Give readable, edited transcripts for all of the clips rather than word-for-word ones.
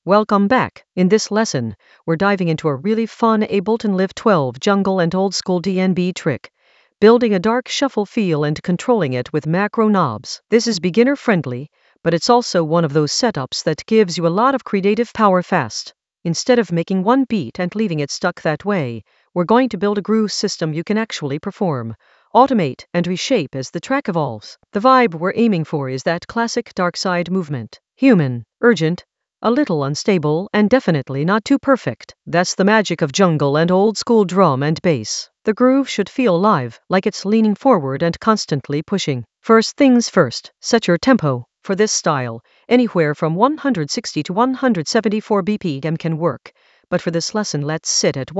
Welcome back. In this lesson, we're diving into a really fun Ableton Live 12 jungle and old school DNB trick, building a dark shuffle feel and controlling it with macro knobs. This is beginner friendly, but it's also one of those setups that gives you a lot of creative power fast. Instead of making one beat and leaving it stuck that way, we're going to build a groove system you can actually perform, automate, and reshape as the track evolves. The vibe we're aiming for is that classic dark side movement. Human, urgent, a little unstable, and definitely not too perfect. That's the magic of jungle and old school drum and bass. The groove should feel alive, like it's leaning forward and constantly pushing. First things first, set your tempo. For this style, anywhere from 160 to 174 BPM can work, but for this lesson let's sit at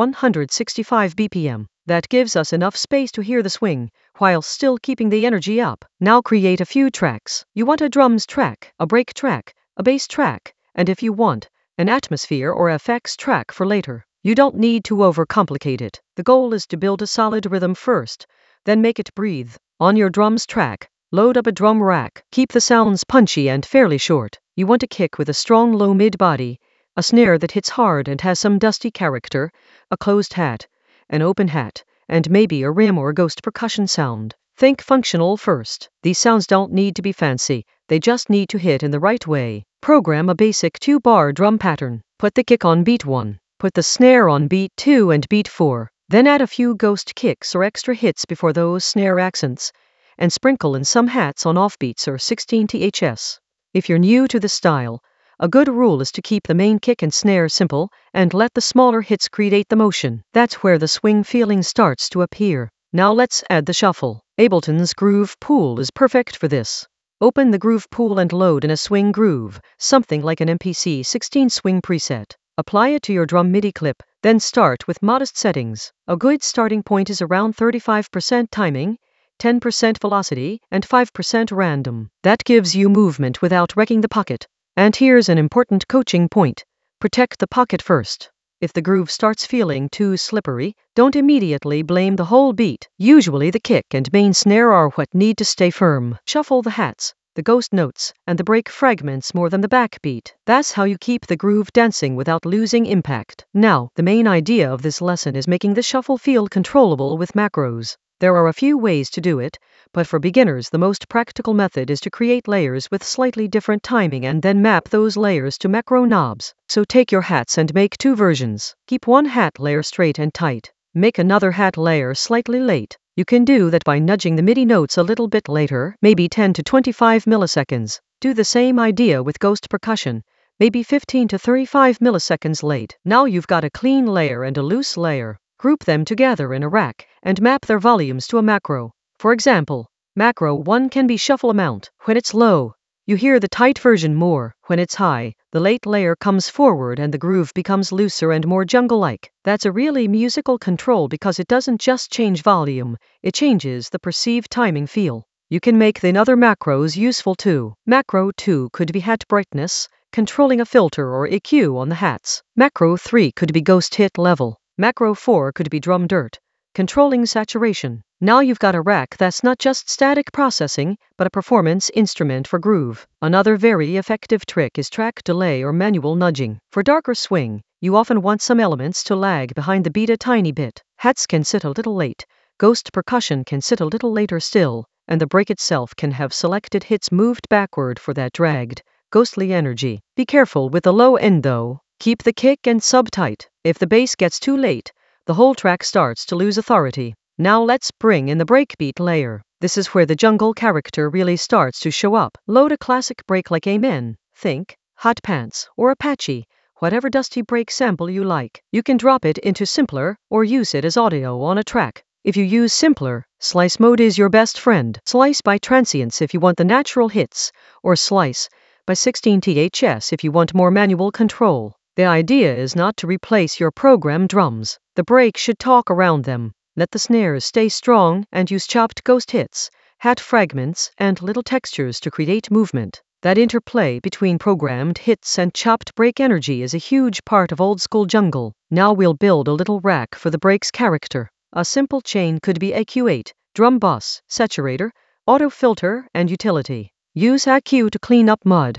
165 BPM. That gives us enough space to hear the swing, while still keeping the energy up. Now create a few tracks. You want a drums track, a break track, a bass track, and if you want, an atmosphere or effects track for later. You don't need to overcomplicate it. The goal is to build a solid rhythm first, then make it breathe. On your drums track, load up a drum rack. Keep the sounds punchy and fairly short. You want a kick with a strong low mid body, a snare that hits hard and has some dusty character, a closed hat, an open hat, and maybe a rim or ghost percussion sound. Think functional first. These sounds don't need to be fancy, they just need to hit in the right way. Program a basic 2-bar drum pattern. Put the kick on beat 1, put the snare on beat 2 and beat 4, then add a few ghost kicks or extra hits before those snare accents, and sprinkle in some hats on offbeats or 16ths. If you're new to the style, a good rule is to keep the main kick and snare simple and let the smaller hits create the motion. That's where the swing feeling starts to appear. Now let's add the shuffle. Ableton's Groove Pool is perfect for this. Open the Groove Pool and load in a swing groove, something like an MPC 16 swing preset. Apply it to your drum MIDI clip, then start with modest settings. A good starting point is around 35% timing, 10% velocity, and 5% random. That gives you movement without wrecking the pocket. And here's an important coaching point. Protect the pocket first. If the groove starts feeling too slippery, don't immediately blame the whole beat. Usually the kick and main snare are what need to stay firm. Shuffle the hats, the ghost notes, and the break fragments more than the backbeat. That's how you keep the groove dancing without losing impact. Now, the main idea of this lesson is making the shuffle feel controllable with macros. There are a few ways to do it, but for beginners the most practical method is to create layers with slightly different timing and then map those layers to macro knobs. So take your hats and make 2 versions. Keep one hat layer straight and tight. Make another hat layer slightly late. You can do that by nudging the MIDI notes a little bit later, maybe 10 to 25 milliseconds. Do the same idea with ghost percussion, maybe 15 to 35 milliseconds late. Now you've got a clean layer and a loose layer. Group them together in a rack and map their volumes to a macro. For example, macro 1 can be shuffle amount. When it's low, you hear the tight version more. When it's high, the late layer comes forward and the groove becomes looser and more jungle-like. That's a really musical control because it doesn't just change volume, it changes the perceived timing feel. You can make the other macros useful too. Macro 2 could be hat brightness, controlling a filter or EQ on the hats. Macro 3 could be ghost hit level. Macro 4 could be drum dirt, controlling saturation. Now you've got a rack that's not just static processing, but a performance instrument for groove. Another very effective trick is track delay or manual nudging. For darker swing, you often want some elements to lag behind the beat a tiny bit. Hats can sit a little late, ghost percussion can sit a little later still, and the break itself can have selected hits moved backward for that dragged, ghostly energy. Be careful with the low end though. Keep the kick and sub tight. If the bass gets too late, the whole track starts to lose authority. Now let's bring in the breakbeat layer. This is where the jungle character really starts to show up. Load a classic break like Amen, think, Hot Pants, or Apache, whatever dusty break sample you like. You can drop it into Simpler, or use it as audio on a track. If you use Simpler, Slice mode is your best friend. Slice by transients if you want the natural hits, or Slice by 16ths if you want more manual control. The idea is not to replace your program drums. The break should talk around them. Let the snares stay strong and use chopped ghost hits, hat fragments, and little textures to create movement. That interplay between programmed hits and chopped break energy is a huge part of old school jungle. Now we'll build a little rack for the breaks character. A simple chain could be EQ8, drum bus, saturator, auto filter, and utility. Use EQ to clean up mud,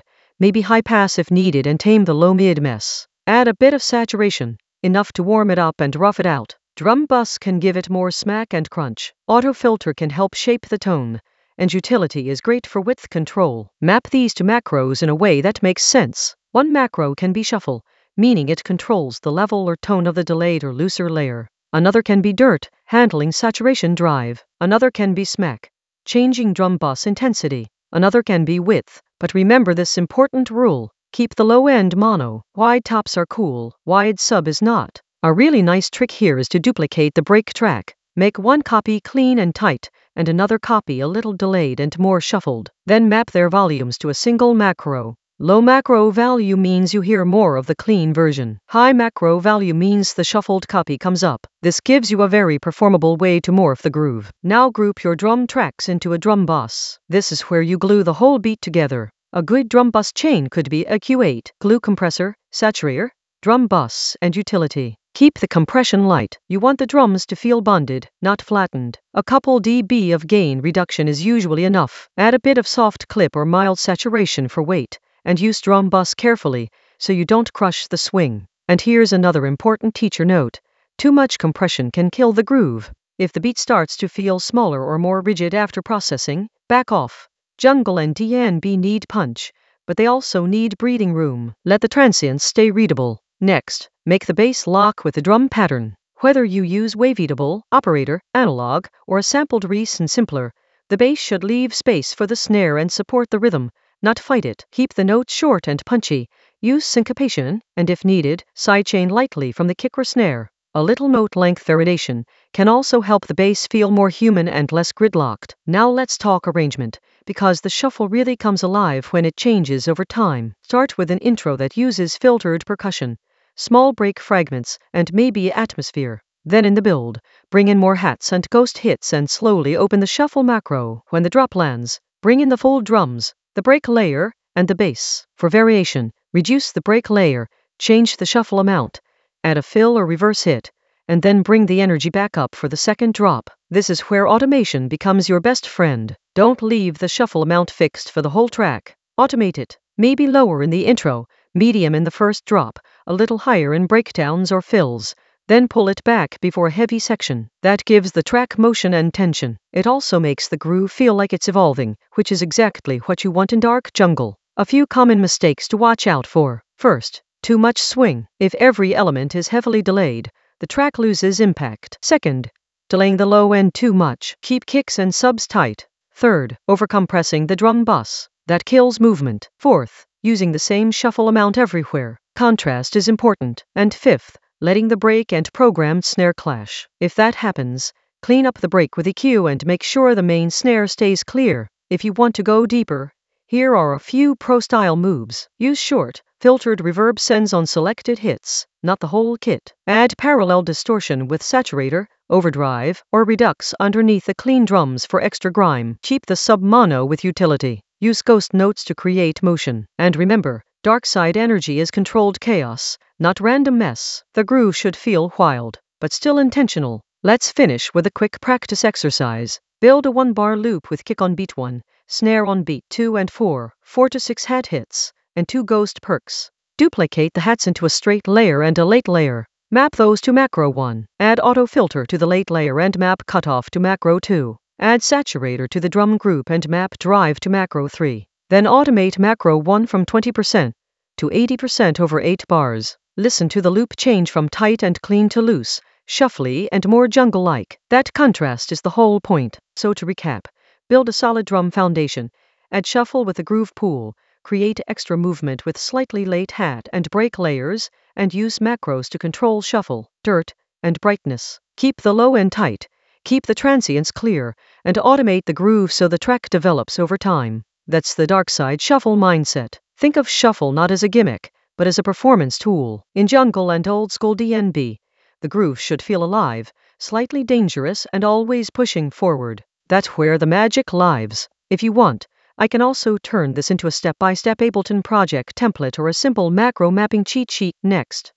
maybe high pass if needed, and tame the low-mid mess. Add a bit of saturation, enough to warm it up and rough it out. Drum bus can give it more smack and crunch. Auto filter can help shape the tone. And utility is great for width control. Map these to macros in a way that makes sense. One macro can be shuffle, meaning it controls the level or tone of the delayed or looser layer. Another can be dirt, handling saturation drive. Another can be smack, changing drum bus intensity. Another can be width. But remember this important rule. Keep the low end mono. Wide tops are cool, wide sub is not. A really nice trick here is to duplicate the break track. Make one copy clean and tight, and another copy a little delayed and more shuffled. Then map their volumes to a single macro. Low macro value means you hear more of the clean version. High macro value means the shuffled copy comes up. This gives you a very performable way to morph the groove. Now group your drum tracks into a drum bus. This is where you glue the whole beat together. A good drum bus chain could be a Q8, glue compressor, saturator, drum bus, and utility. Keep the compression light. You want the drums to feel bonded, not flattened. A couple dB of gain reduction is usually enough. Add a bit of soft clip or mild saturation for weight, and use drum bus carefully so you don't crush the swing. And here's another important teacher note. Too much compression can kill the groove. If the beat starts to feel smaller or more rigid after processing, back off. Jungle and DnB need punch, but they also need breathing room. Let the transients stay readable. Next, make the bass lock with the drum pattern. Whether you use waveedable, operator, analog, or a sampled Reese simpler, the bass should leave space for the snare and support the rhythm, not fight it. Keep the notes short and punchy. Use syncopation, and if needed, sidechain lightly from the kick or snare. A little note length variation can also help the bass feel more human and less gridlocked. Now let's talk arrangement, because the shuffle really comes alive when it changes over time. Start with an intro that uses filtered percussion, small break fragments, and maybe atmosphere. Then in the build, bring in more hats and ghost hits and slowly open the shuffle macro. When the drop lands, bring in the full drums, the break layer, and the bass. For variation, reduce the break layer, change the shuffle amount, add a fill or reverse hit, and then bring the energy back up for the second drop. This is where automation becomes your best friend. Don't leave the shuffle amount fixed for the whole track. Automate it, maybe lower in the intro, medium in the first drop, a little higher in breakdowns or fills, then pull it back before a heavy section. That gives the track motion and tension. It also makes the groove feel like it's evolving, which is exactly what you want in dark jungle. A few common mistakes to watch out for. First, too much swing. If every element is heavily delayed, the track loses impact. Second, delaying the low end too much. Keep kicks and subs tight. Third, overcompressing the drum bus. That kills movement. Fourth, using the same shuffle amount everywhere. Contrast is important. And fifth, letting the break and programmed snare clash. If that happens, clean up the break with EQ and make sure the main snare stays clear. If you want to go deeper, here are a few pro-style moves. Use short, filtered reverb sends on selected hits, not the whole kit. Add parallel distortion with saturator, overdrive, or redux underneath the clean drums for extra grime. Keep the sub-mono with utility. Use ghost notes to create motion. And remember, dark side energy is controlled chaos, not random mess. The groove should feel wild, but still intentional. Let's finish with a quick practice exercise. Build a 1-bar loop with kick on beat 1, snare on beat 2 and 4, 4 to 6 hat hits, and 2 ghost perks. Duplicate the hats into a straight layer and a late layer. Map those to macro 1. Add auto filter to the late layer and map cutoff to macro 2. Add saturator to the drum group and map drive to macro 3. Then automate macro 1 from 20% to 80% over 8 bars. Listen to the loop change from tight and clean to loose, shuffly and more jungle-like. That contrast is the whole point. So to recap, build a solid drum foundation, add shuffle with a groove pool, create extra movement with slightly late hat and break layers, and use macros to control shuffle, dirt, and brightness. Keep the low end tight, keep the transients clear, and automate the groove so the track develops over time. That's the dark side shuffle mindset. Think of shuffle not as a gimmick, but as a performance tool. In jungle and old school DnB, the groove should feel alive, slightly dangerous, and always pushing forward. That's where the magic lives. If you want, I can also turn this into a step-by-step Ableton project template or a simple macro mapping cheat sheet next.